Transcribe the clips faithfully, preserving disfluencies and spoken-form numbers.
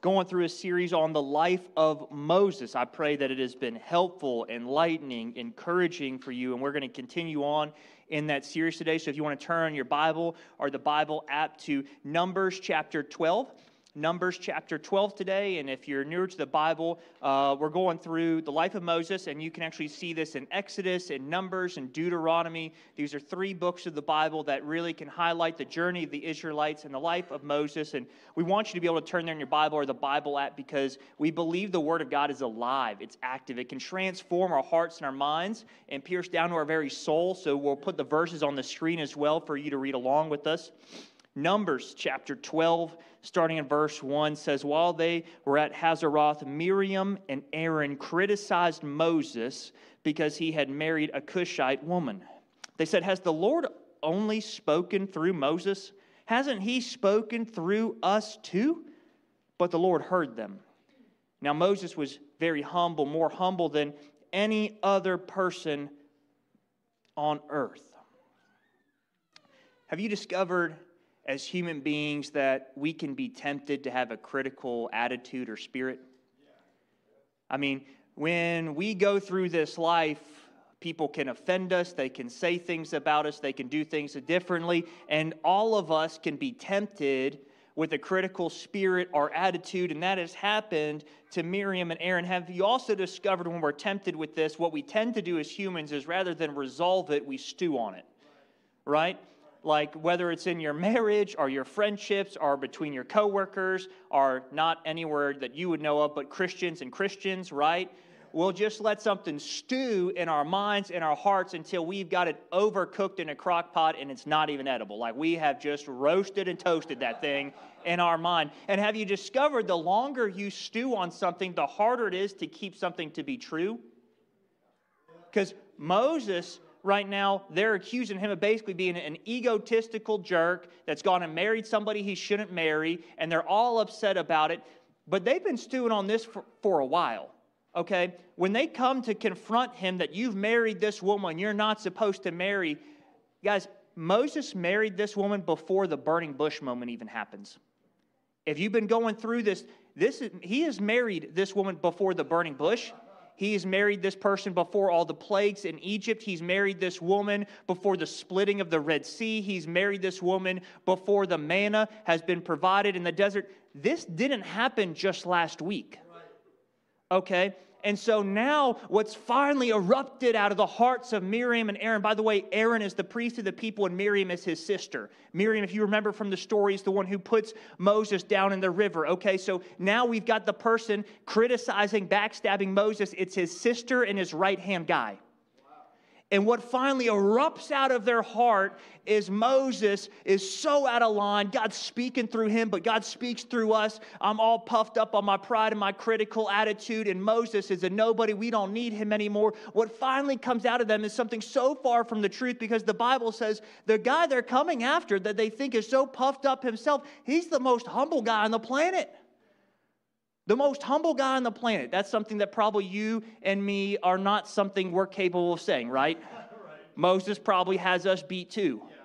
going through a series on the life of Moses. I pray that it has been helpful, enlightening, encouraging for you, and we're going to continue on in that series today. So if you want to turn your Bible or the Bible app to Numbers chapter twelve, Numbers chapter twelve today, and if you're newer to the Bible, uh, we're going through the life of Moses, and you can actually see this in Exodus, in Numbers, and Deuteronomy. These are three books of the Bible that really can highlight the journey of the Israelites and the life of Moses, and we want you to be able to turn there in your Bible or the Bible app because we believe the Word of God is alive, it's active, it can transform our hearts and our minds and pierce down to our very soul, so we'll put the verses on the screen as well for you to read along with us. Numbers chapter twelve, starting in verse one, says, while they were at Hazeroth, Miriam and Aaron criticized Moses because he had married a Cushite woman. They said, has the Lord only spoken through Moses? Hasn't he spoken through us too? But the Lord heard them. Now Moses was very humble, more humble than any other person on earth. Have you discovered as human beings that we can be tempted to have a critical attitude or spirit? I mean, when we go through this life, people can offend us, they can say things about us, they can do things differently, and all of us can be tempted with a critical spirit or attitude, and that has happened to Miriam and Aaron. Have you also discovered when we're tempted with this, what we tend to do as humans is rather than resolve it, we stew on it, right? Like whether it's in your marriage or your friendships or between your coworkers or not anywhere that you would know of, but Christians and Christians, right? We'll just let something stew in our minds and our hearts until we've got it overcooked in a crock pot and it's not even edible. Like we have just roasted and toasted that thing in our mind. And have you discovered the longer you stew on something, the harder it is to keep something to be true? Because Moses, right now, they're accusing him of basically being an egotistical jerk that's gone and married somebody he shouldn't marry, and they're all upset about it. But they've been stewing on this for, for a while, okay? When they come to confront him that you've married this woman you're not supposed to marry, guys, Moses married this woman before the burning bush moment even happens. If you've been going through this, this is, he has married this woman before the burning bush. He's married this person before all the plagues in Egypt. He's married this woman before the splitting of the Red Sea. He's married this woman before the manna has been provided in the desert. This didn't happen just last week. Okay? And so now what's finally erupted out of the hearts of Miriam and Aaron. By the way, Aaron is the priest of the people and Miriam is his sister. Miriam, if you remember from the story, is the one who puts Moses down in the river. Okay, so now we've got the person criticizing, backstabbing Moses. It's his sister and his right-hand guy. And what finally erupts out of their heart is Moses is so out of line. God's speaking through him, but God speaks through us. I'm all puffed up on my pride and my critical attitude, and Moses is a nobody. We don't need him anymore. What finally comes out of them is something so far from the truth because the Bible says the guy they're coming after that they think is so puffed up himself, he's the most humble guy on the planet. The most humble guy on the planet. That's something that probably you and me are not something we're capable of saying, right? right. Moses probably has us beat too. Yeah.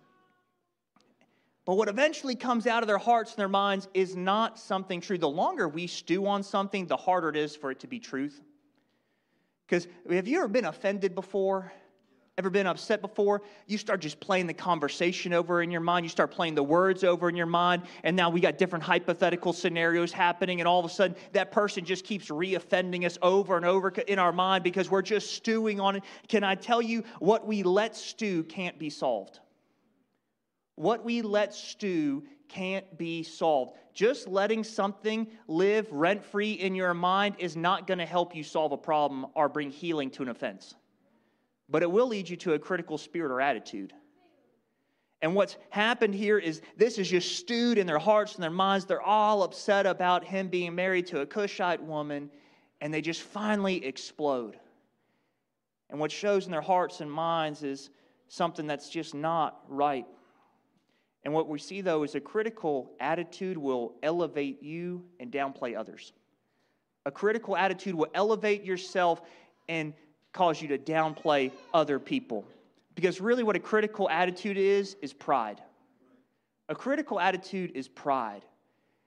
But what eventually comes out of their hearts and their minds is not something true. The longer we stew on something, the harder it is for it to be truth. Because have you ever been offended before? Ever been upset before? You start just playing the conversation over in your mind. You start playing the words over in your mind. And now we got different hypothetical scenarios happening. And all of a sudden, that person just keeps re-offending us over and over in our mind because we're just stewing on it. Can I tell you, what we let stew can't be solved. What we let stew can't be solved. Just letting something live rent-free in your mind is not going to help you solve a problem or bring healing to an offense. But it will lead you to a critical spirit or attitude. And what's happened here is this is just stewed in their hearts and their minds. They're all upset about him being married to a Cushite woman, and they just finally explode. And what shows in their hearts and minds is something that's just not right. And what we see, though, is a critical attitude will elevate you and downplay others. A critical attitude will elevate yourself and cause you to downplay other people. Because really what a critical attitude is, is pride. A critical attitude is pride.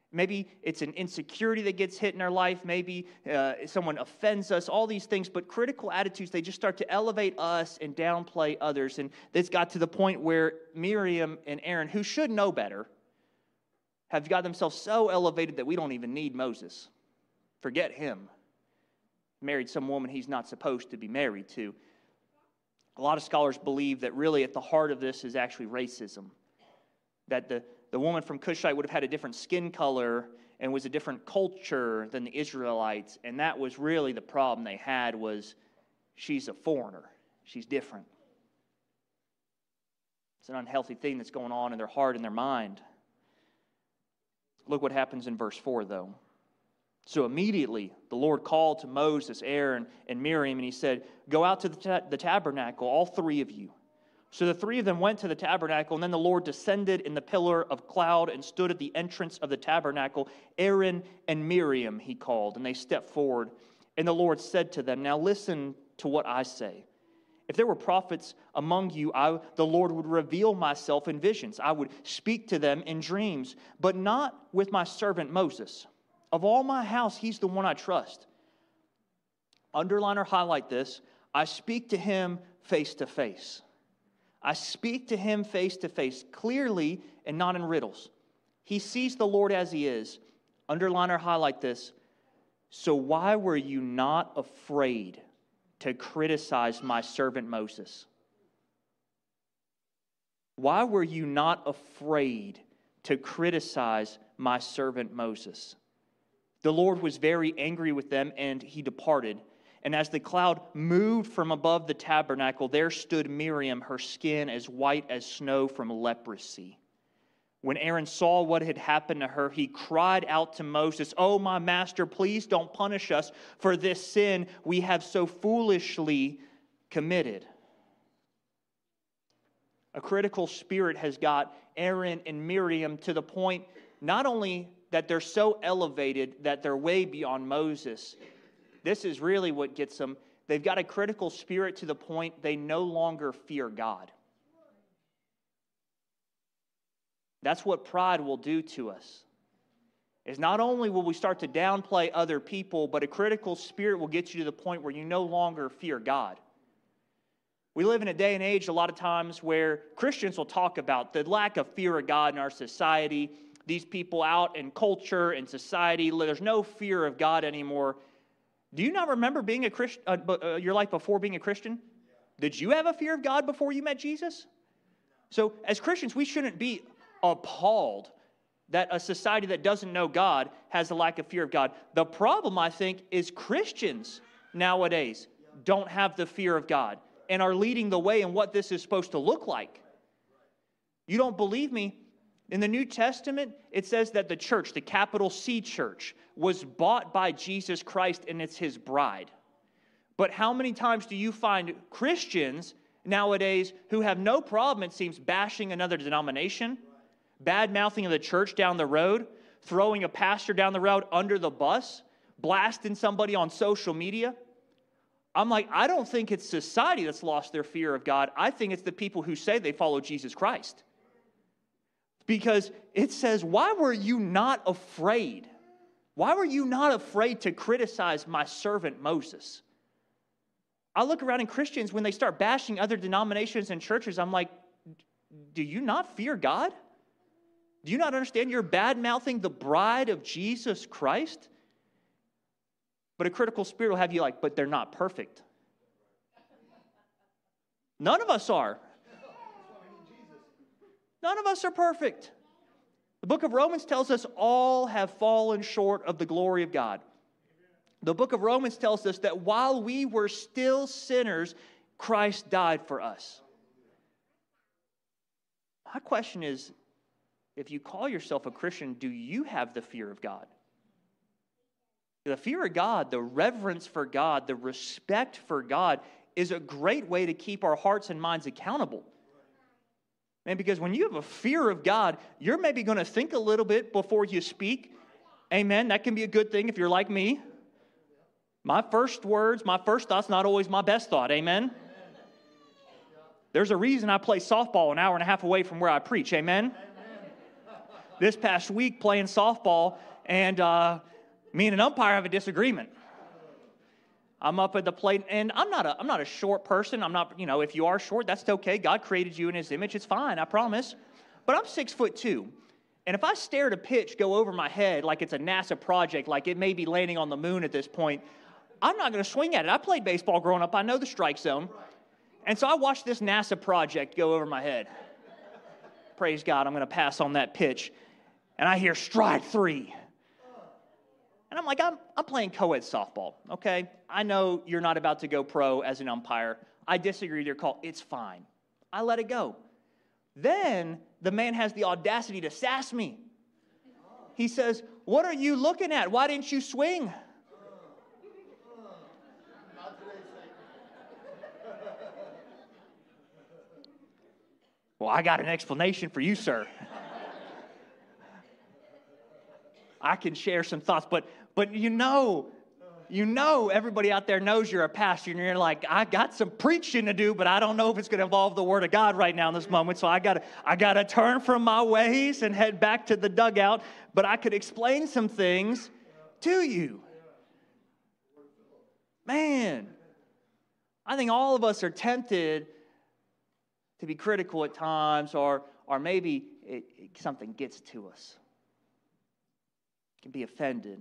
Maybe it's an insecurity that gets hit in our life. Maybe uh, someone offends us, all these things. But critical attitudes, they just start to elevate us and downplay others. And this got to the point where Miriam and Aaron, who should know better, have got themselves so elevated that we don't even need Moses. Forget him. Married some woman he's not supposed to be married to. A lot of scholars believe that really at the heart of this is actually racism. That the The woman from Cushite would have had a different skin color and was a different culture than the Israelites. And that was really the problem they had, was she's a foreigner. She's different. It's an unhealthy thing that's going on in their heart and their mind. Look what happens in verse four, though. So immediately the Lord called to Moses, Aaron, and Miriam, and he said, "Go out to the, ta- the tabernacle, all three of you." So the three of them went to the tabernacle, and then the Lord descended in the pillar of cloud and stood at the entrance of the tabernacle. Aaron and Miriam he called, and they stepped forward. And the Lord said to them, "Now listen to what I say. If there were prophets among you, I, the Lord would reveal myself in visions. I would speak to them in dreams, but not with my servant Moses. Of all my house, he's the one I trust." Underline or highlight this. I speak to him face to face. I speak to him face to face, clearly and not in riddles. He sees the Lord as he is. Underline or highlight this. So why were you not afraid to criticize my servant Moses? Why were you not afraid to criticize my servant Moses? The Lord was very angry with them, and he departed. And as the cloud moved from above the tabernacle, there stood Miriam, her skin as white as snow from leprosy. When Aaron saw what had happened to her, he cried out to Moses, "Oh, my master, please don't punish us for this sin we have so foolishly committed." A critical spirit has got Aaron and Miriam to the point not only that they're so elevated that they're way beyond Moses. This is really what gets them. They've got a critical spirit to the point they no longer fear God. That's what pride will do to us. Is not only will we start to downplay other people, but a critical spirit will get you to the point where you no longer fear God. We live in a day and age a lot of times where Christians will talk about the lack of fear of God in our society. These people out in culture and society, there's no fear of God anymore. Do you not remember being a Christian, uh, uh, your life before being a Christian? Did you have a fear of God before you met Jesus? So as Christians, we shouldn't be appalled that a society that doesn't know God has a lack of fear of God. The problem, I think, is Christians nowadays don't have the fear of God and are leading the way in what this is supposed to look like. You don't believe me? In the New Testament, it says that the church, the capital C church, was bought by Jesus Christ and it's his bride. But how many times do you find Christians nowadays who have no problem, it seems, bashing another denomination, bad-mouthing of the church down the road, throwing a pastor down the road under the bus, blasting somebody on social media? I'm like, I don't think it's society that's lost their fear of God. I think it's the people who say they follow Jesus Christ. Because it says, why were you not afraid? Why were you not afraid to criticize my servant Moses? I look around in Christians, when they start bashing other denominations and churches, I'm like, do you not fear God? Do you not understand you're bad-mouthing the bride of Jesus Christ? But a critical spirit will have you like, but they're not perfect. None of us are. None of us are perfect. The book of Romans tells us all have fallen short of the glory of God. The book of Romans tells us that while we were still sinners, Christ died for us. My question is, if you call yourself a Christian, do you have the fear of God? The fear of God, the reverence for God, the respect for God is a great way to keep our hearts and minds accountable. And because when you have a fear of God, you're maybe going to think a little bit before you speak. Amen. That can be a good thing if you're like me. My first words, my first thought's not always my best thought. Amen. There's a reason I play softball an hour and a half away from where I preach. Amen. this past week playing softball, and uh, me and an umpire have a disagreement. I'm up at the plate, and I'm not a I'm not a short person. I'm not, you know, if you are short, that's okay. God created you in His image. It's fine, I promise. But I'm six foot two, and if I stare at a pitch go over my head like it's a NASA project, like it may be landing on the moon at this point, I'm not going to swing at it. I played baseball growing up. I know the strike zone. And so I watched this NASA project go over my head. Praise God, I'm going to pass on that pitch. And I hear strike three. And I'm like, I'm, I'm playing co-ed softball, okay? I know you're not about to go pro as an umpire. I disagree with your call. It's fine. I let it go. Then the man has the audacity to sass me. He says, what are you looking at? Why didn't you swing? Well, I got an explanation for you, sir. I can share some thoughts, but but you know, you know everybody out there knows you're a pastor, and you're like, I got some preaching to do, but I don't know if it's going to involve the Word of God right now in this moment, so I got I got to turn from my ways and head back to the dugout, but I could explain some things to you. Man, I think all of us are tempted to be critical at times, or or maybe it, it, something gets to us. Can be offended.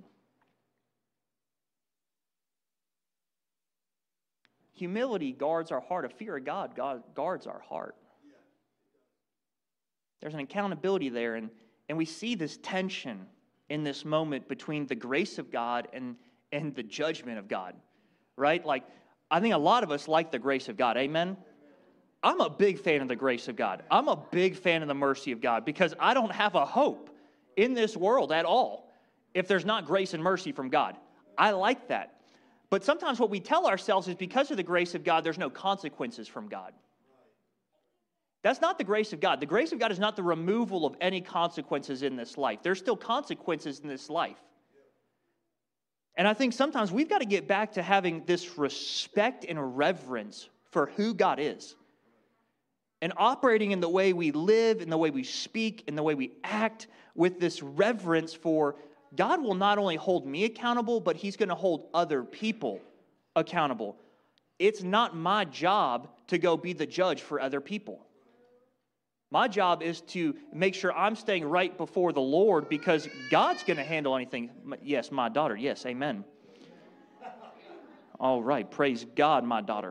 Humility guards our heart. A fear of God, God guards our heart. There's an accountability there, and, and we see this tension in this moment between the grace of God and, and the judgment of God, right? Like, I think a lot of us like the grace of God. Amen? I'm a big fan of the grace of God. I'm a big fan of the mercy of God because I don't have a hope in this world at all if there's not grace and mercy from God. I like that. But sometimes what we tell ourselves is because of the grace of God, there's no consequences from God. That's not the grace of God. The grace of God is not the removal of any consequences in this life. There's still consequences in this life. And I think sometimes we've got to get back to having this respect and reverence for who God is. And operating in the way we live, in the way we speak, in the way we act, with this reverence for God will not only hold me accountable, but He's going to hold other people accountable. It's not my job to go be the judge for other people. My job is to make sure I'm staying right before the Lord because God's going to handle anything. Yes, my daughter. Yes, amen. All right, praise God, my daughter.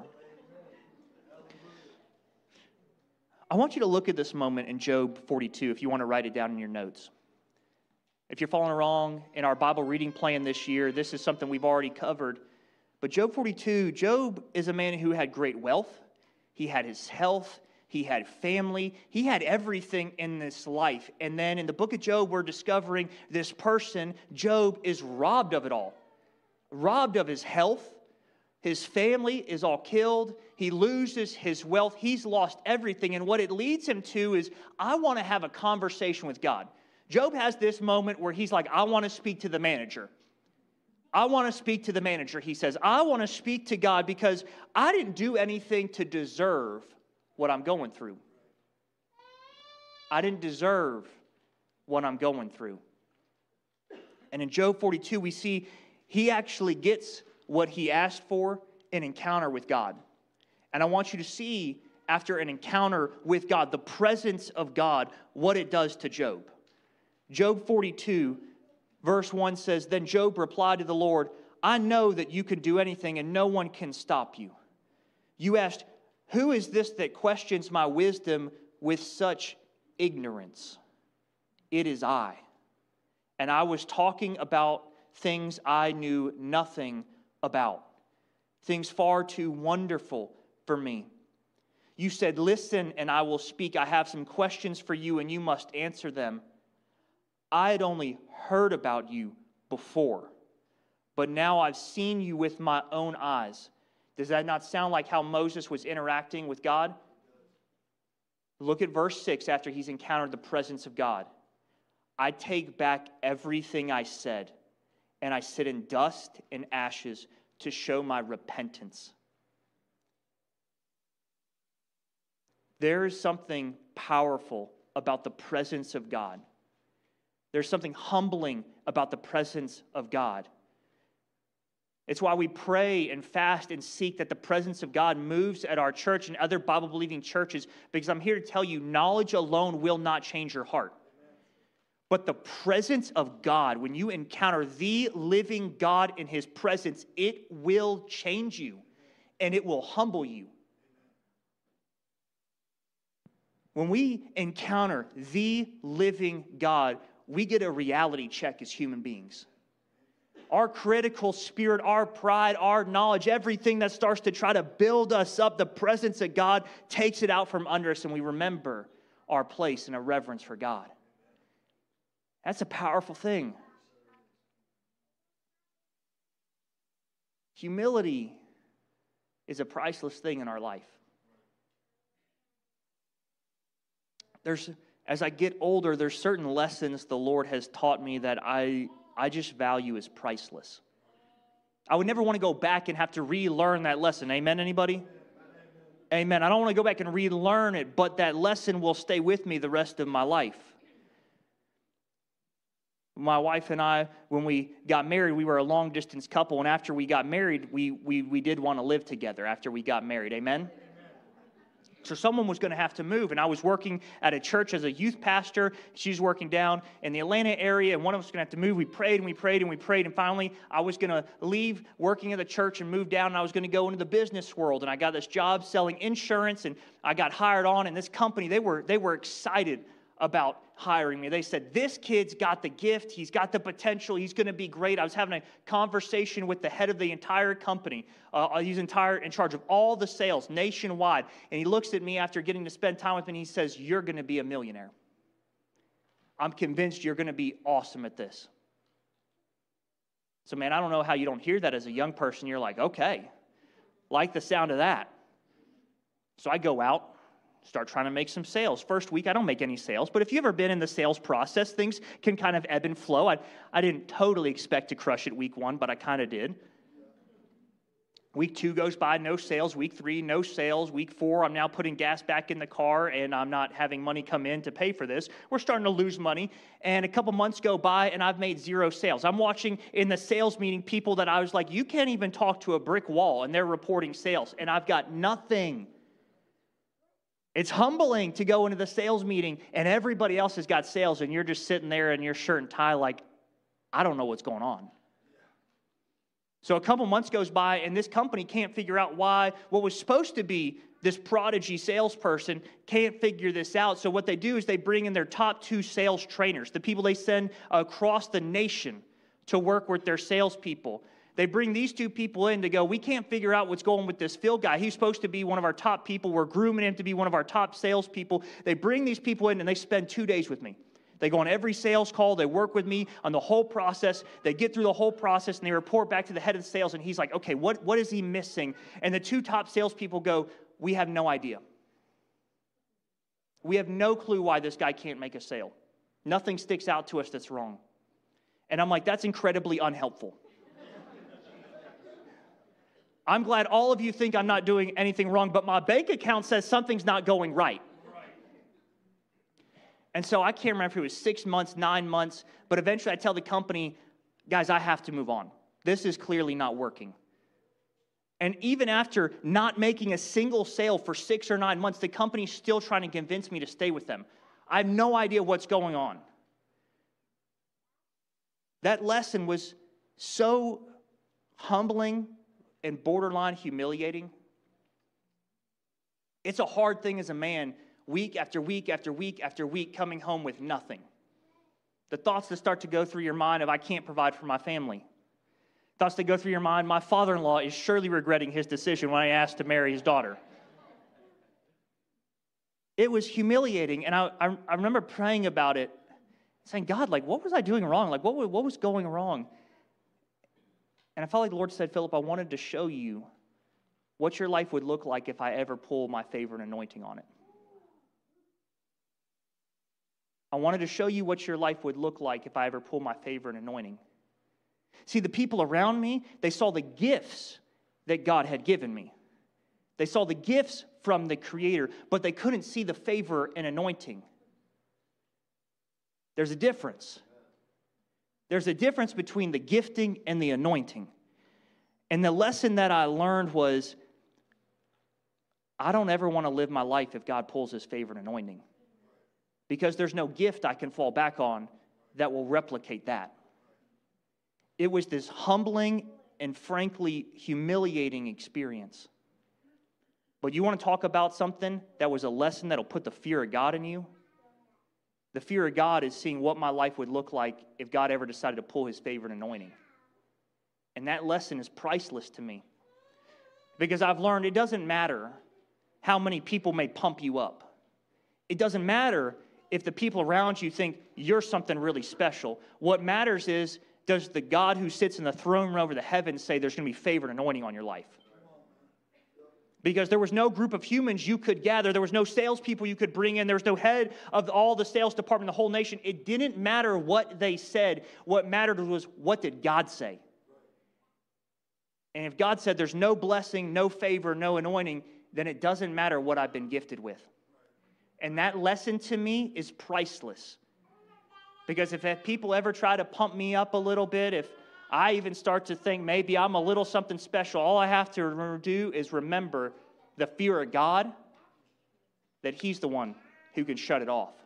I want you to look at this moment in Job forty-two if you want to write it down in your notes. If you're following along in our Bible reading plan this year, this is something we've already covered. But Job forty-two, Job is a man who had great wealth. He had his health. He had family. He had everything in this life. And then in the book of Job, we're discovering this person, Job, is robbed of it all. Robbed of his health. His family is all killed. He loses his wealth. He's lost everything. And what it leads him to is, I want to have a conversation with God. Job has this moment where he's like, I want to speak to the manager. I want to speak to the manager, he says. I want to speak to God because I didn't do anything to deserve what I'm going through. I didn't deserve what I'm going through. And in Job forty-two, we see he actually gets what he asked for, an encounter with God. And I want you to see, after an encounter with God, the presence of God, what it does to Job. Job forty-two, verse one says, Then Job replied to the Lord, I know that you can do anything and no one can stop you. You asked, who is this that questions my wisdom with such ignorance? It is I. And I was talking about things I knew nothing about, things far too wonderful for me. You said, listen and I will speak. I have some questions for you and you must answer them. I had only heard about you before, but now I've seen you with my own eyes. Does that not sound like how Moses was interacting with God? Look at verse six after he's encountered the presence of God. I take back everything I said, and I sit in dust and ashes to show my repentance. There is something powerful about the presence of God. There's something humbling about the presence of God. It's why we pray and fast and seek that the presence of God moves at our church and other Bible-believing churches, because I'm here to tell you, knowledge alone will not change your heart. But the presence of God, when you encounter the living God in His presence, it will change you and it will humble you. When we encounter the living God, we get a reality check as human beings. Our critical spirit, our pride, our knowledge, everything that starts to try to build us up, the presence of God takes it out from under us, and we remember our place in a reverence for God. That's a powerful thing. Humility is a priceless thing in our life. There's, as I get older, there's certain lessons the Lord has taught me that I, I just value as priceless. I would never want to go back and have to relearn that lesson. Amen, anybody? Amen. I don't want to go back and relearn it, but that lesson will stay with me the rest of my life. My wife and I, when we got married, we were a long-distance couple, and after we got married, we, we, we did want to live together after we got married. Amen? So someone was going to have to move, and I was working at a church as a youth pastor. She's working down in the Atlanta area, and one of us was going to have to move. We prayed, and we prayed, and we prayed, and finally I was going to leave working at the church and move down, and I was going to go into the business world, and I got this job selling insurance, and I got hired on, and this company, they were they were excited about hiring me. They said, this kid's got the gift, he's got the potential, he's going to be great. I was having a conversation with the head of the entire company. Uh, he's entire in charge of all the sales nationwide. And he looks at me after getting to spend time with me and he says, you're going to be a millionaire. I'm convinced you're going to be awesome at this. So man, I don't know how you don't hear that as a young person. You're like, okay, like the sound of that. So I go out, start trying to make some sales. First week, I don't make any sales, but if you've ever been in the sales process, things can kind of ebb and flow. I, I didn't totally expect to crush it week one, but I kind of did. Week two goes by, no sales. Week three, no sales. Week four, I'm now putting gas back in the car, and I'm not having money come in to pay for this. We're starting to lose money, and a couple months go by, and I've made zero sales. I'm watching in the sales meeting people that I was like, you can't even talk to a brick wall, and they're reporting sales, and I've got nothing. It's humbling to go into the sales meeting and everybody else has got sales and you're just sitting there in your shirt and tie like, I don't know what's going on. So a couple months goes by and this company can't figure out why what was supposed to be this prodigy salesperson can't figure this out. So what they do is they bring in their top two sales trainers, the people they send across the nation to work with their salespeople. They bring these two people in to go, we can't figure out what's going with this Phil guy. He's supposed to be one of our top people. We're grooming him to be one of our top salespeople. They bring these people in and they spend two days with me. They go on every sales call. They work with me on the whole process. They get through the whole process and they report back to the head of sales. And he's like, okay, what, what is he missing? And the two top salespeople go, we have no idea. We have no clue why this guy can't make a sale. Nothing sticks out to us that's wrong. And I'm like, that's incredibly unhelpful. I'm glad all of you think I'm not doing anything wrong, but my bank account says something's not going right. And so I can't remember if it was six months, nine months, but eventually I tell the company, guys, I have to move on. This is clearly not working. And even after not making a single sale for six or nine months, the company's still trying to convince me to stay with them. I have no idea what's going on. That lesson was so humbling and borderline humiliating. It's a hard thing as a man, week after week after week after week, coming home with nothing. The thoughts that start to go through your mind of, I can't provide for my family. Thoughts that go through your mind, my father-in-law is surely regretting his decision when I asked to marry his daughter. It was humiliating, and I, I, I remember praying about it, saying, God, like, what was I doing wrong? Like, what, what was going wrong? And I felt like the Lord said, Philip, I wanted to show you what your life would look like if I ever pull my favor and anointing on it. I wanted to show you what your life would look like if I ever pull my favor and anointing. See, the people around me, they saw the gifts that God had given me. They saw the gifts from the Creator, but they couldn't see the favor and anointing. There's a difference. There's a difference between the gifting and the anointing. And the lesson that I learned was, I don't ever want to live my life if God pulls His favor and anointing. Because there's no gift I can fall back on that will replicate that. It was this humbling and frankly humiliating experience. But you want to talk about something that was a lesson that'll put the fear of God in you? The fear of God is seeing what my life would look like if God ever decided to pull His favor and anointing. And that lesson is priceless to me. Because I've learned it doesn't matter how many people may pump you up. It doesn't matter if the people around you think you're something really special. What matters is, does the God who sits in the throne room over the heavens say there's going to be favor and anointing on your life? Because there was no group of humans you could gather. There was no salespeople you could bring in. There was no head of all the sales department, the whole nation. It didn't matter what they said. What mattered was, what did God say? And if God said there's no blessing, no favor, no anointing, then it doesn't matter what I've been gifted with. And that lesson to me is priceless. Because if people ever try to pump me up a little bit, if I even start to think maybe I'm a little something special, all I have to do is remember the fear of God, that He's the one who can shut it off.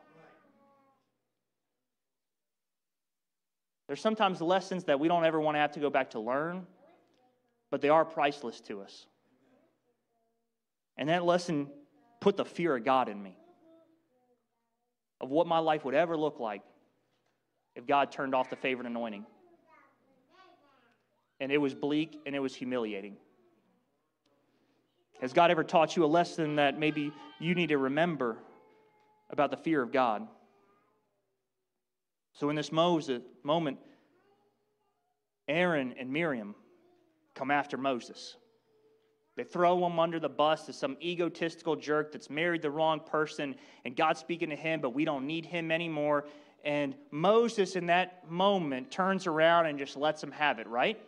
There's sometimes lessons that we don't ever want to have to go back to learn, but they are priceless to us. And that lesson put the fear of God in me, of what my life would ever look like if God turned off the favor and anointing. And it was bleak and it was humiliating. Has God ever taught you a lesson that maybe you need to remember about the fear of God? So in this Moses moment, Aaron and Miriam come after Moses. They throw him under the bus as some egotistical jerk that's married the wrong person, and God's speaking to him, but we don't need him anymore. And Moses in that moment turns around and just lets them have it, right?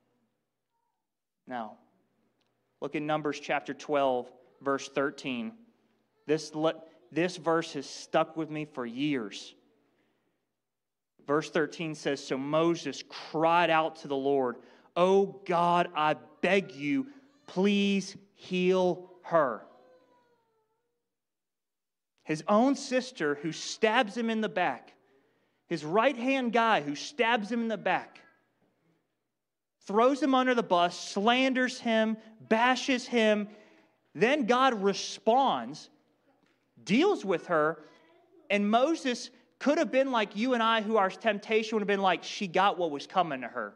Now, look in Numbers chapter twelve, verse thirteen. This, this verse has stuck with me for years. Verse thirteen says, "So Moses cried out to the Lord, 'Oh God, I beg you, please heal her.'" His own sister who stabs him in the back, his right-hand guy who stabs him in the back, throws him under the bus, slanders him, bashes him. Then God responds, deals with her, and Moses could have been like you and I, who our temptation would have been like, she got what was coming to her.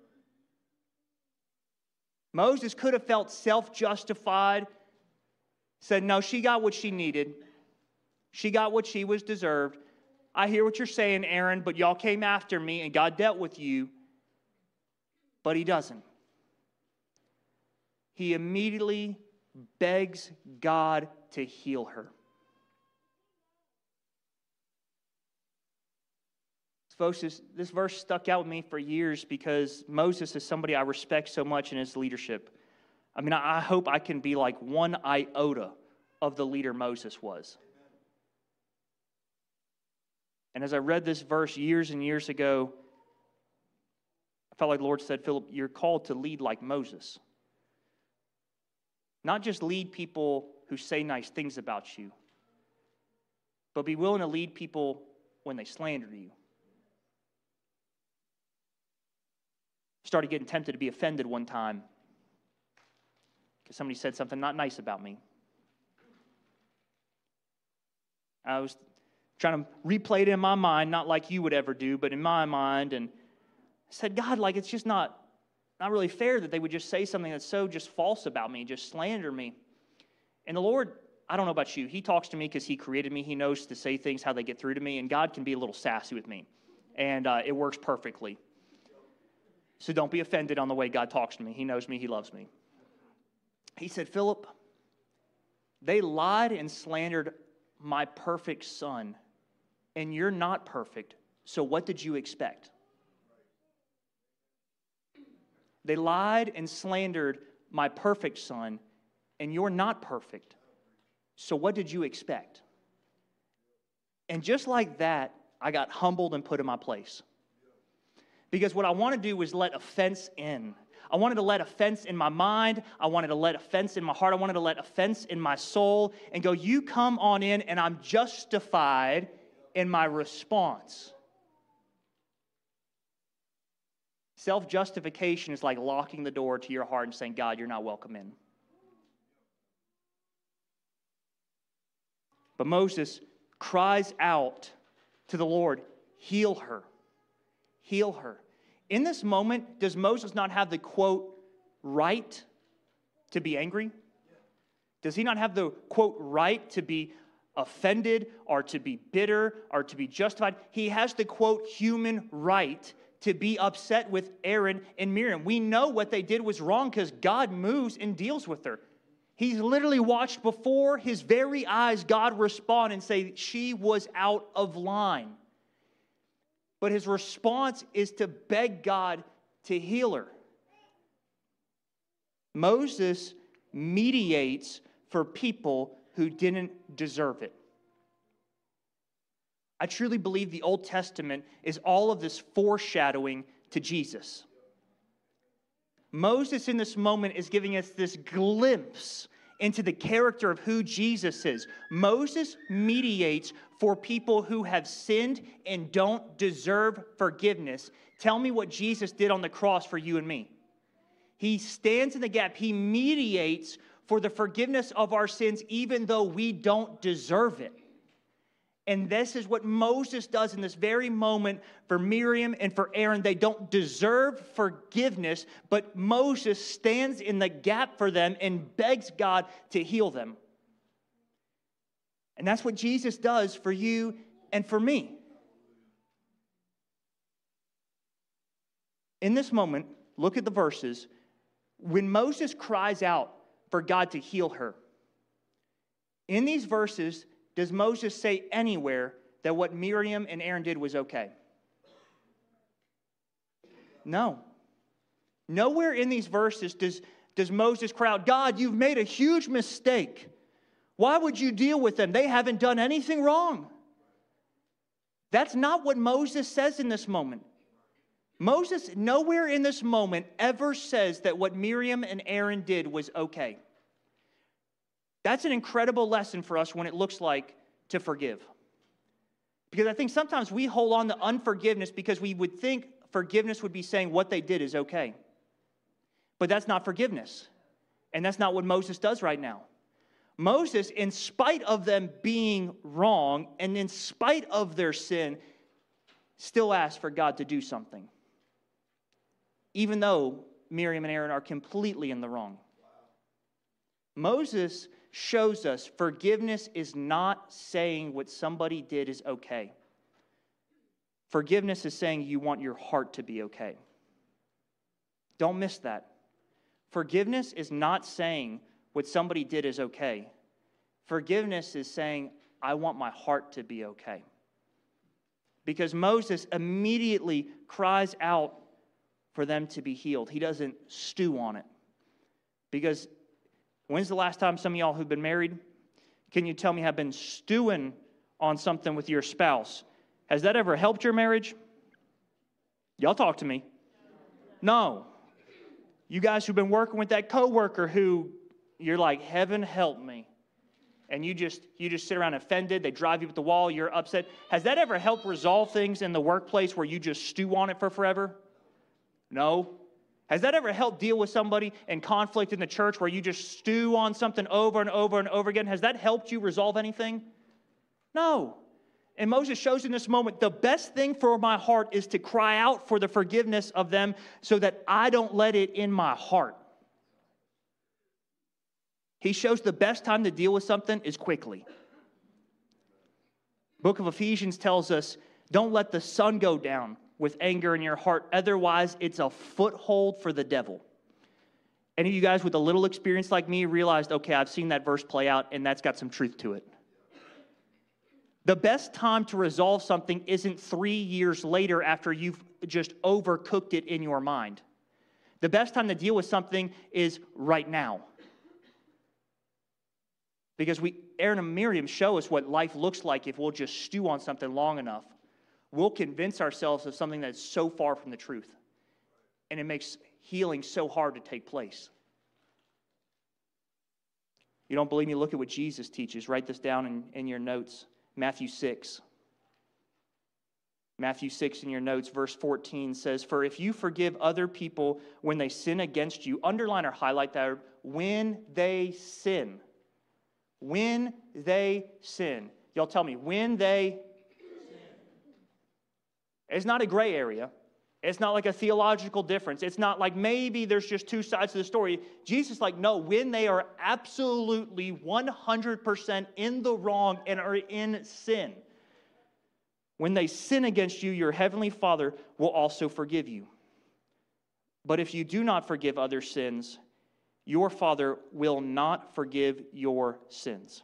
Moses could have felt self-justified, said, no, she got what she needed. She got what she was deserved. I hear what you're saying, Aaron, but y'all came after me and God dealt with you. But He doesn't. He immediately begs God to heal her. Folks, this, this verse stuck out with me for years because Moses is somebody I respect so much in his leadership. I mean, I, I hope I can be like one iota of the leader Moses was. And as I read this verse years and years ago, I felt like the Lord said, Philip, you're called to lead like Moses. Not just lead people who say nice things about you, but be willing to lead people when they slander you. Started getting tempted to be offended one time because somebody said something not nice about me. I was trying to replay it in my mind, not like you would ever do, but in my mind, and I said, God, like, it's just not, not really fair that they would just say something that's so just false about me, just slander me. And the Lord, I don't know about you, He talks to me because He created me. He knows to say things, how they get through to me, and God can be a little sassy with me, and uh, it works perfectly. So don't be offended on the way God talks to me. He knows me. He loves me. He said, Philip, they lied and slandered my perfect son, and you're not perfect, so what did you expect? They lied and slandered my perfect son, and you're not perfect, so what did you expect? And just like that, I got humbled and put in my place. Because what I want to do is let offense in. I wanted to let offense in my mind. I wanted to let offense in my heart. I wanted to let offense in my soul and go, you come on in and I'm justified in my response. Self-justification is like locking the door to your heart and saying, God, you're not welcome in. But Moses cries out to the Lord, heal her, heal her. In this moment, does Moses not have the, quote, right to be angry? Does he not have the, quote, right to be offended or to be bitter or to be justified? He has the, quote, human right to be upset with Aaron and Miriam. We know what they did was wrong because God moves and deals with her. He's literally watched before his very eyes God respond and say she was out of line. But his response is to beg God to heal her. Moses mediates for people who didn't deserve it. I truly believe the Old Testament is all of this foreshadowing to Jesus. Moses in this moment is giving us this glimpse into the character of who Jesus is. Moses mediates for people who have sinned and don't deserve forgiveness. Tell me what Jesus did on the cross for you and me. He stands in the gap. He mediates for the forgiveness of our sins even though we don't deserve it. And this is what Moses does in this very moment for Miriam and for Aaron. They don't deserve forgiveness, but Moses stands in the gap for them and begs God to heal them. And that's what Jesus does for you and for me. In this moment, look at the verses. When Moses cries out for God to heal her, in these verses, does Moses say anywhere that what Miriam and Aaron did was okay? No. Nowhere in these verses does, does Moses cry out, God, you've made a huge mistake. Why would you deal with them? They haven't done anything wrong. That's not what Moses says in this moment. Moses, nowhere in this moment, ever says that what Miriam and Aaron did was okay. That's an incredible lesson for us when it looks like to forgive. Because I think sometimes we hold on to unforgiveness because we would think forgiveness would be saying what they did is okay. But that's not forgiveness. And that's not what Moses does right now. Moses, in spite of them being wrong and in spite of their sin, still asks for God to do something. Even though Miriam and Aaron are completely in the wrong. Moses shows us forgiveness is not saying what somebody did is okay. Forgiveness is saying you want your heart to be okay. Don't miss that. Forgiveness is not saying what somebody did is okay. Forgiveness is saying, I want my heart to be okay. Because Moses immediately cries out for them to be healed. He doesn't stew on it. Because when's the last time some of y'all who've been married, can you tell me have been stewing on something with your spouse? Has that ever helped your marriage? Y'all talk to me. No. You guys who've been working with that coworker who you're like, heaven help me. And you just you just sit around offended, they drive you up the wall, you're upset. Has that ever helped resolve things in the workplace where you just stew on it for forever? No. Has that ever helped deal with somebody in conflict in the church where you just stew on something over and over and over again? Has that helped you resolve anything? No. And Moses shows in this moment, the best thing for my heart is to cry out for the forgiveness of them so that I don't let it in my heart. He shows the best time to deal with something is quickly. Book of Ephesians tells us, don't let the sun go down with anger in your heart. Otherwise, it's a foothold for the devil. Any of you guys with a little experience like me realized, okay, I've seen that verse play out, and that's got some truth to it. The best time to resolve something isn't three years later after you've just overcooked it in your mind. The best time to deal with something is right now. Because we, Aaron and Miriam show us what life looks like if we'll just stew on something long enough. we'll convince ourselves of something that's so far from the truth. And it makes healing so hard to take place. You don't believe me? Look at what Jesus teaches. Write this down in, in your notes. Matthew six. Matthew six in your notes, verse fourteen says, "For if you forgive other people when they sin against you," underline or highlight that, when they sin. When they sin. Y'all tell me, when they sin. It's not a gray area. It's not like a theological difference. It's not like maybe there's just two sides of the story. Jesus is like, no, when they are absolutely one hundred percent in the wrong and are in sin. When they sin against you, your heavenly Father will also forgive you. But if you do not forgive other sins, your Father will not forgive your sins.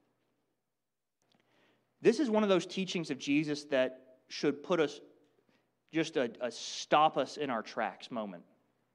This is one of those teachings of Jesus that should put us just a, a stop us in our tracks moment.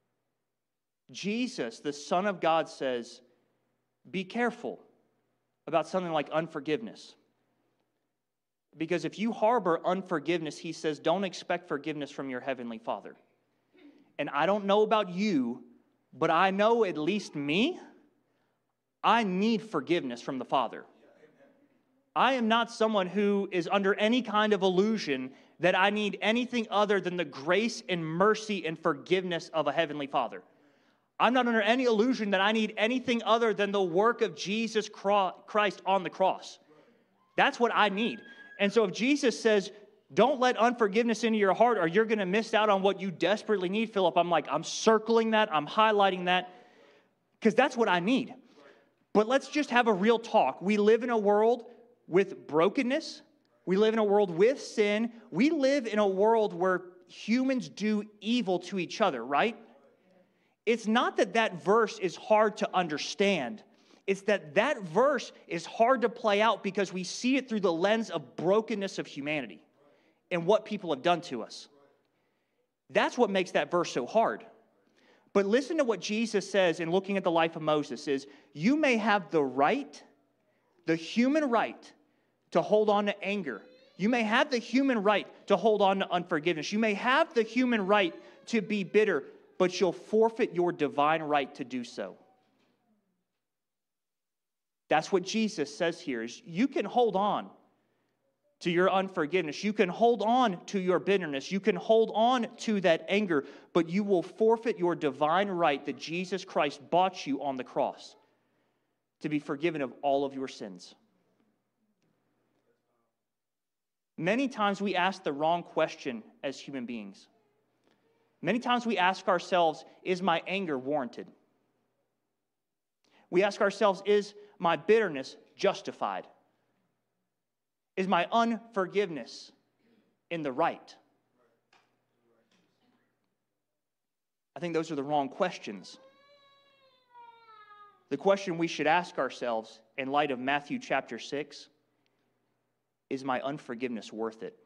Jesus, the Son of God, says, be careful about something like unforgiveness. Because if you harbor unforgiveness, he says, don't expect forgiveness from your heavenly Father. And I don't know about you, but I know at least me, I need forgiveness from the Father. I am not someone who is under any kind of illusion that I need anything other than the grace and mercy and forgiveness of a heavenly Father. I'm not under any illusion that I need anything other than the work of Jesus Christ on the cross. That's what I need. And so if Jesus says, don't let unforgiveness into your heart or you're going to miss out on what you desperately need, Philip, I'm like, I'm circling that, I'm highlighting that, because that's what I need. But let's just have a real talk. We live in a world with brokenness. We live in a world with sin. We live in a world where humans do evil to each other, right? It's not that that verse is hard to understand. It's that that verse is hard to play out because we see it through the lens of brokenness of humanity and what people have done to us. That's what makes that verse so hard. But listen to what Jesus says in looking at the life of Moses is, you may have the right, the human right, to hold on to anger. You may have the human right to hold on to unforgiveness. You may have the human right to be bitter, but you'll forfeit your divine right to do so. That's what Jesus says here, is you can hold on to your unforgiveness. You can hold on to your bitterness. You can hold on to that anger, but you will forfeit your divine right that Jesus Christ bought you on the cross to be forgiven of all of your sins. Many times we ask the wrong question as human beings. Many times we ask ourselves, is my anger warranted? We ask ourselves, is my bitterness justified? Is my unforgiveness in the right? I think those are the wrong questions. The question we should ask ourselves in light of Matthew chapter six, is my unforgiveness worth it?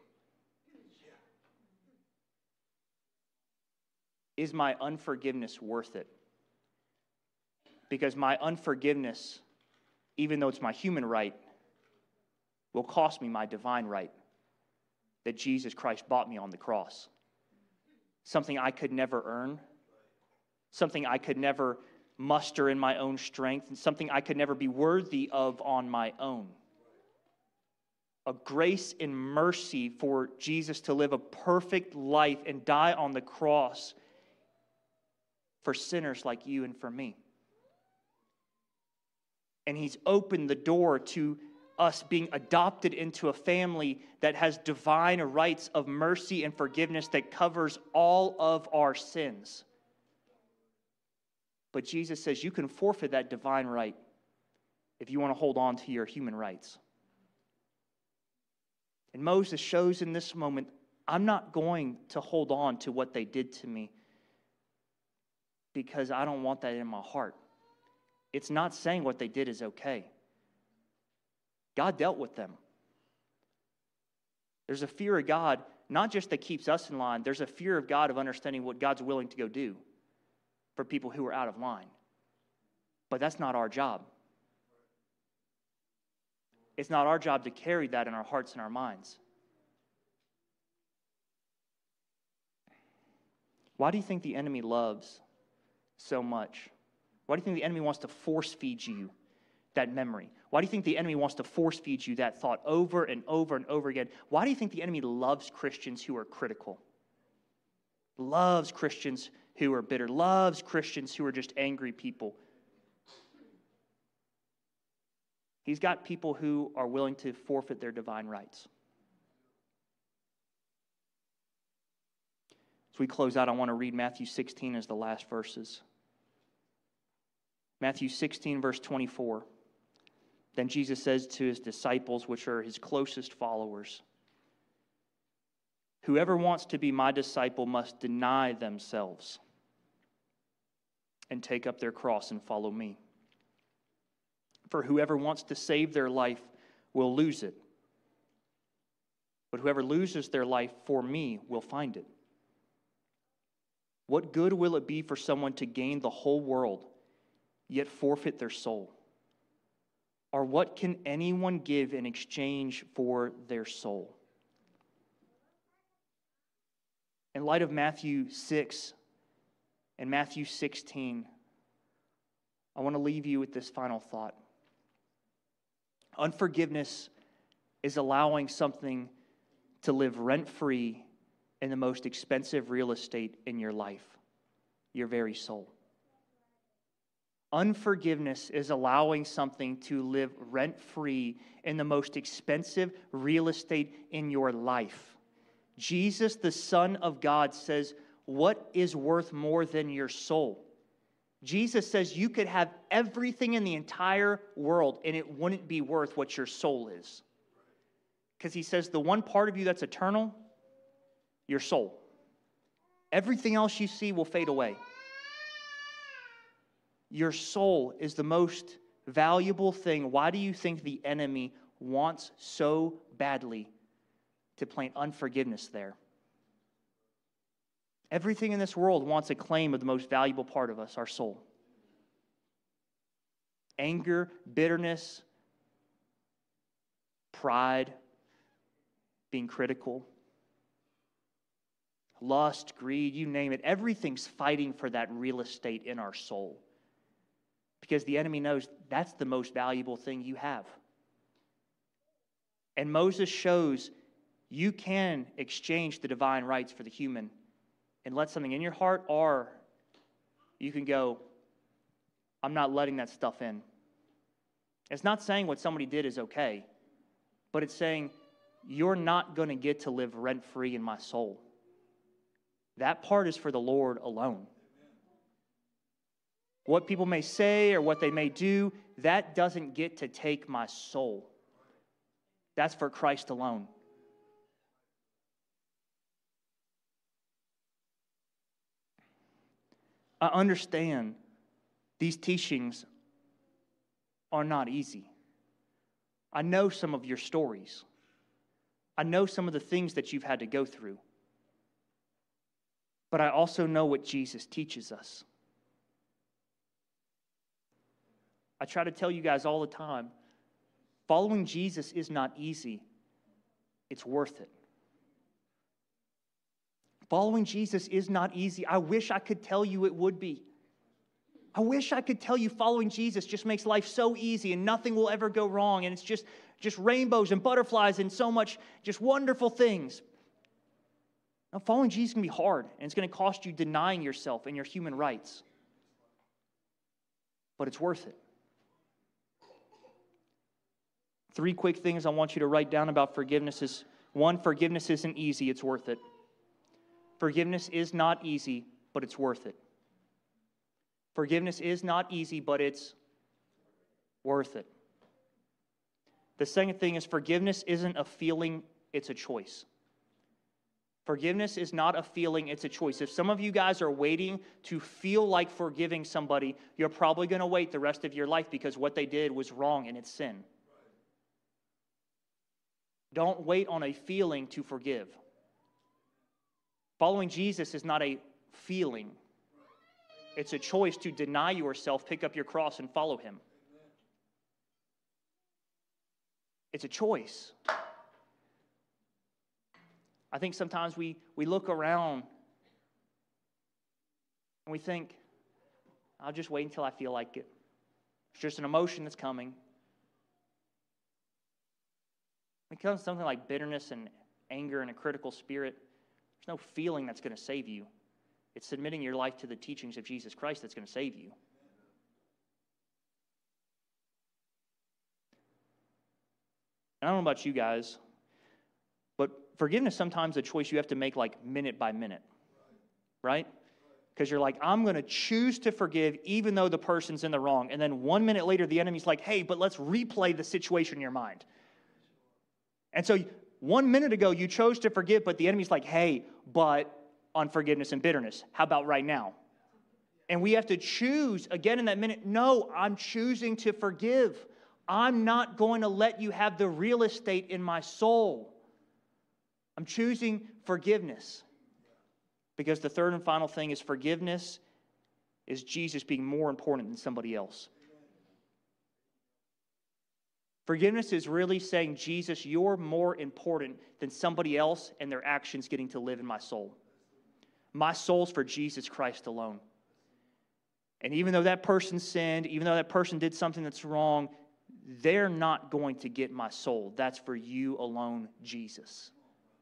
Is my unforgiveness worth it? Because my unforgiveness, even though it's my human right, will cost me my divine right that Jesus Christ bought me on the cross. Something I could never earn, something I could never muster in my own strength, and something I could never be worthy of on my own. A grace and mercy for Jesus to live a perfect life and die on the cross for sinners like you and for me. And he's opened the door to us being adopted into a family that has divine rights of mercy and forgiveness that covers all of our sins. But Jesus says you can forfeit that divine right if you want to hold on to your human rights. And Moses shows in this moment, I'm not going to hold on to what they did to me because I don't want that in my heart. It's not saying what they did is okay. God dealt with them. There's a fear of God, not just that keeps us in line, there's a fear of God of understanding what God's willing to go do for people who are out of line. But that's not our job. It's not our job to carry that in our hearts and our minds. Why do you think the enemy loves so much? Why do you think the enemy wants to force feed you that memory? Why do you think the enemy wants to force feed you that thought over and over and over again? Why do you think the enemy loves Christians who are critical? Loves Christians who are bitter. Loves Christians who are just angry people. He's got people who are willing to forfeit their divine rights. As we close out, I want to read Matthew sixteen as the last verses. Matthew sixteen, verse twenty-four. Then Jesus says to his disciples, which are his closest followers, "Whoever wants to be my disciple must deny themselves and take up their cross and follow me. For whoever wants to save their life will lose it. But whoever loses their life for me will find it. What good will it be for someone to gain the whole world, yet forfeit their soul? Or what can anyone give in exchange for their soul?" In light of Matthew six and Matthew sixteen, I want to leave you with this final thought. Unforgiveness is allowing something to live rent-free in the most expensive real estate in your life, your very soul. Unforgiveness is allowing something to live rent-free in the most expensive real estate in your life. Jesus, the Son of God, says, what is worth more than your soul? Jesus says you could have everything in the entire world and it wouldn't be worth what your soul is. Because he says the one part of you that's eternal, your soul. Everything else you see will fade away. Your soul is the most valuable thing. Why do you think the enemy wants so badly to plant unforgiveness there? Everything in this world wants a claim of the most valuable part of us, our soul. Anger, bitterness, pride, being critical, lust, greed, you name it. Everything's fighting for that real estate in our soul. Because the enemy knows that's the most valuable thing you have. And Moses shows you can exchange the divine rights for the human and let something in your heart, or you can go, I'm not letting that stuff in. It's not saying what somebody did is okay, but it's saying you're not going to get to live rent-free in my soul. That part is for the Lord alone. What people may say or what they may do, that doesn't get to take my soul. That's for Christ alone. I understand these teachings are not easy. I know some of your stories. I know some of the things that you've had to go through. But I also know what Jesus teaches us. I try to tell you guys all the time, following Jesus is not easy. It's worth it. Following Jesus is not easy. I wish I could tell you it would be. I wish I could tell you following Jesus just makes life so easy and nothing will ever go wrong and it's just, just rainbows and butterflies and so much just wonderful things. Now, following Jesus can be hard and it's going to cost you denying yourself and your human rights. But it's worth it. Three quick things I want you to write down about forgiveness is, one, forgiveness isn't easy, it's worth it. Forgiveness is not easy, but it's worth it. Forgiveness is not easy, but it's worth it. The second thing is forgiveness isn't a feeling, it's a choice. Forgiveness is not a feeling, it's a choice. If some of you guys are waiting to feel like forgiving somebody, you're probably going to wait the rest of your life because what they did was wrong and it's sin. Don't wait on a feeling to forgive. Following Jesus is not a feeling. It's a choice to deny yourself, pick up your cross, and follow him. It's a choice. I think sometimes we, we look around And we think, I'll just wait until I feel like it. It's just an emotion that's coming. When it comes to something like bitterness and anger and a critical spirit, there's no feeling that's going to save you. It's submitting your life to the teachings of Jesus Christ that's going to save you. And I don't know about you guys, but forgiveness is sometimes a choice you have to make like minute by minute, right? Because you're like, I'm going to choose to forgive even though the person's in the wrong. And then one minute later, the enemy's like, hey, but let's replay the situation in your mind. And so one minute ago, you chose to forgive, but the enemy's like, hey, but unforgiveness and bitterness. How about right now? And we have to choose again in that minute, no, I'm choosing to forgive. I'm not going to let you have the real estate in my soul. I'm choosing forgiveness. Because the third and final thing is forgiveness is Jesus being more important than somebody else. Forgiveness is really saying, Jesus, you're more important than somebody else and their actions getting to live in my soul. My soul's for Jesus Christ alone. And even though that person sinned, even though that person did something that's wrong, they're not going to get my soul. That's for you alone, Jesus.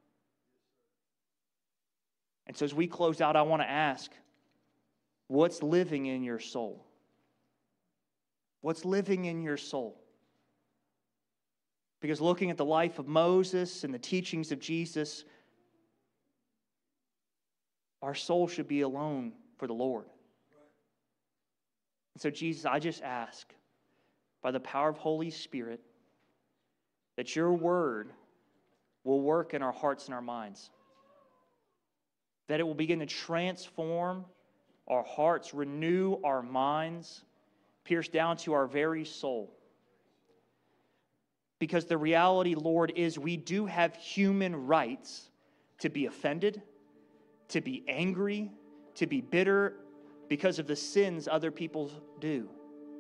And so as we close out, I want to ask, what's living in your soul? What's living in your soul? Because looking at the life of Moses and the teachings of Jesus, our soul should be alone for the Lord. And so, Jesus, I just ask, by the power of Holy Spirit, that your word will work in our hearts and our minds. That it will begin to transform our hearts, renew our minds, pierce down to our very soul. Because the reality, Lord, is we do have human rights to be offended, to be angry, to be bitter because of the sins other people do.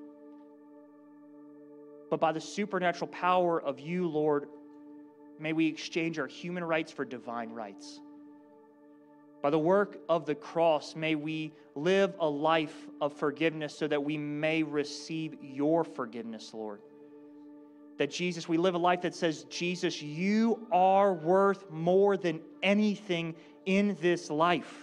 But by the supernatural power of you, Lord, may we exchange our human rights for divine rights. By the work of the cross, may we live a life of forgiveness so that we may receive your forgiveness, Lord. That, Jesus, we live a life that says, Jesus, you are worth more than anything in this life.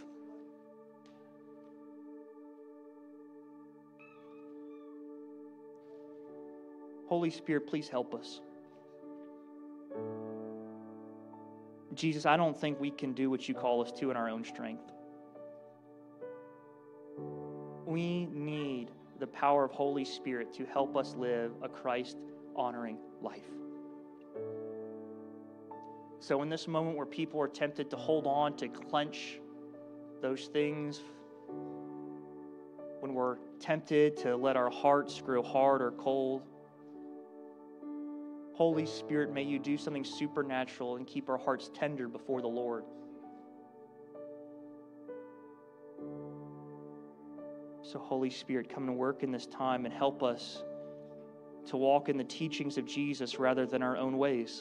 Holy Spirit, please help us. Jesus, I don't think we can do what you call us to in our own strength. We need the power of Holy Spirit to help us live a Christ-honoring life. So in this moment where people are tempted to hold on, to clench those things, when we're tempted to let our hearts grow hard or cold, Holy Spirit, may you do something supernatural and keep our hearts tender before the Lord. So Holy Spirit, come and work in this time and help us to walk in the teachings of Jesus rather than our own ways.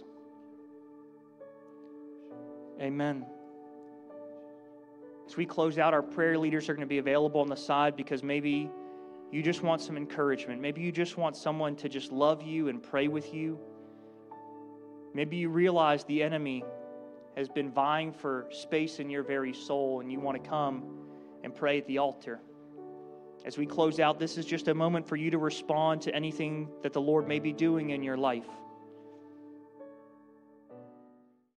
Amen. As we close out, our prayer leaders are going to be available on the side because maybe you just want some encouragement. Maybe you just want someone to just love you and pray with you. Maybe you realize the enemy has been vying for space in your very soul and you want to come and pray at the altar. As we close out, this is just a moment for you to respond to anything that the Lord may be doing in your life.